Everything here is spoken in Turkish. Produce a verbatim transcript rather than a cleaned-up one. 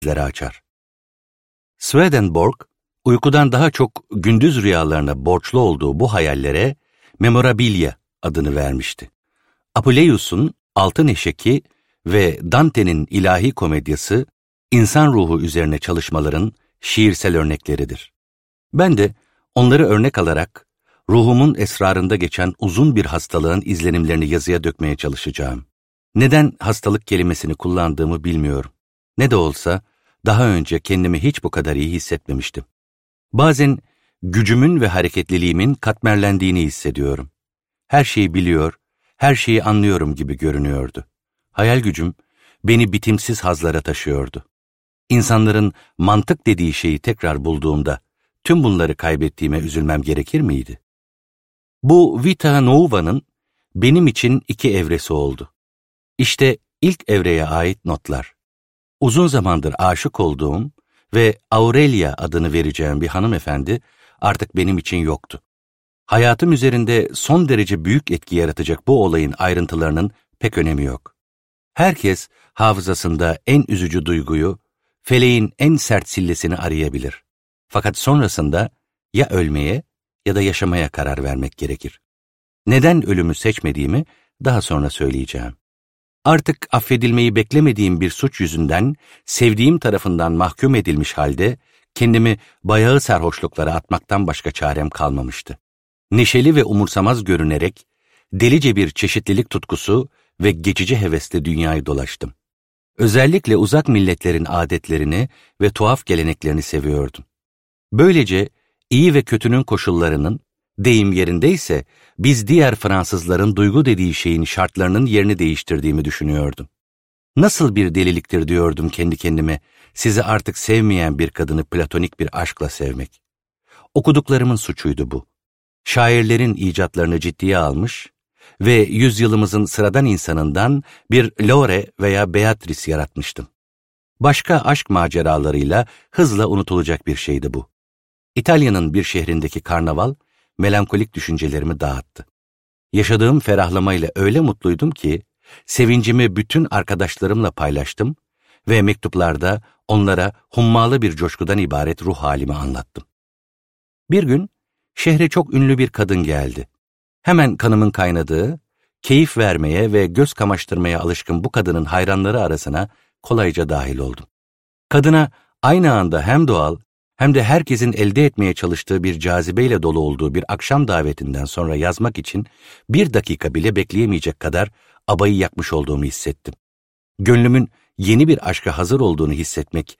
gözleri açar. Swedenborg, uykudan daha çok gündüz rüyalarına borçlu olduğu bu hayallere memorabilia adını vermişti. Apuleius'un Altın Eşeki ve Dante'nin İlahi Komedyası, insan ruhu üzerine çalışmaların şiirsel örnekleridir. Ben de onları örnek alarak ruhumun esrarında geçen uzun bir hastalığın izlenimlerini yazıya dökmeye çalışacağım. Neden hastalık kelimesini kullandığımı bilmiyorum. Ne de olsa daha önce kendimi hiç bu kadar iyi hissetmemiştim. Bazen gücümün ve hareketliliğimin katmerlendiğini hissediyorum. Her şeyi biliyor, her şeyi anlıyorum gibi görünüyordu. Hayal gücüm beni bitimsiz hazlara taşıyordu. İnsanların mantık dediği şeyi tekrar bulduğumda tüm bunları kaybettiğime üzülmem gerekir miydi? Bu Vita Nuova'nın benim için iki evresi oldu. İşte ilk evreye ait notlar. Uzun zamandır aşık olduğum ve Aurelia adını vereceğim bir hanımefendi artık benim için yoktu. Hayatım üzerinde son derece büyük etki yaratacak bu olayın ayrıntılarının pek önemi yok. Herkes hafızasında en üzücü duyguyu, feleğin en sert sillesini arayabilir. Fakat sonrasında ya ölmeye ya da yaşamaya karar vermek gerekir. Neden ölümü seçmediğimi daha sonra söyleyeceğim. Artık affedilmeyi beklemediğim bir suç yüzünden sevdiğim tarafından mahkum edilmiş halde kendimi bayağı sarhoşluklara atmaktan başka çarem kalmamıştı. Neşeli ve umursamaz görünerek delice bir çeşitlilik tutkusu ve geçici hevesle dünyayı dolaştım. Özellikle uzak milletlerin adetlerini ve tuhaf geleneklerini seviyordum. Böylece iyi ve kötünün koşullarının, deyim yerindeyse biz diğer Fransızların duygu dediği şeyin şartlarının yerini değiştirdiğimi düşünüyordum. Nasıl bir deliliktir diyordum kendi kendime, sizi artık sevmeyen bir kadını platonik bir aşkla sevmek. Okuduklarımın suçuydu bu. Şairlerin icatlarını ciddiye almış ve yüzyılımızın sıradan insanından bir Lore veya Beatrice yaratmıştım. Başka aşk maceralarıyla hızla unutulacak bir şeydi bu. İtalya'nın bir şehrindeki karnaval, melankolik düşüncelerimi dağıttı. Yaşadığım ferahlamayla öyle mutluydum ki, sevincimi bütün arkadaşlarımla paylaştım ve mektuplarda onlara hummalı bir coşkudan ibaret ruh halimi anlattım. Bir gün, şehre çok ünlü bir kadın geldi. Hemen kanımın kaynadığı, keyif vermeye ve göz kamaştırmaya alışkın bu kadının hayranları arasına kolayca dahil oldum. Kadına aynı anda hem doğal hem de herkesin elde etmeye çalıştığı bir cazibeyle dolu olduğu bir akşam davetinden sonra yazmak için bir dakika bile bekleyemeyecek kadar abayı yakmış olduğumu hissettim. Gönlümün yeni bir aşka hazır olduğunu hissetmek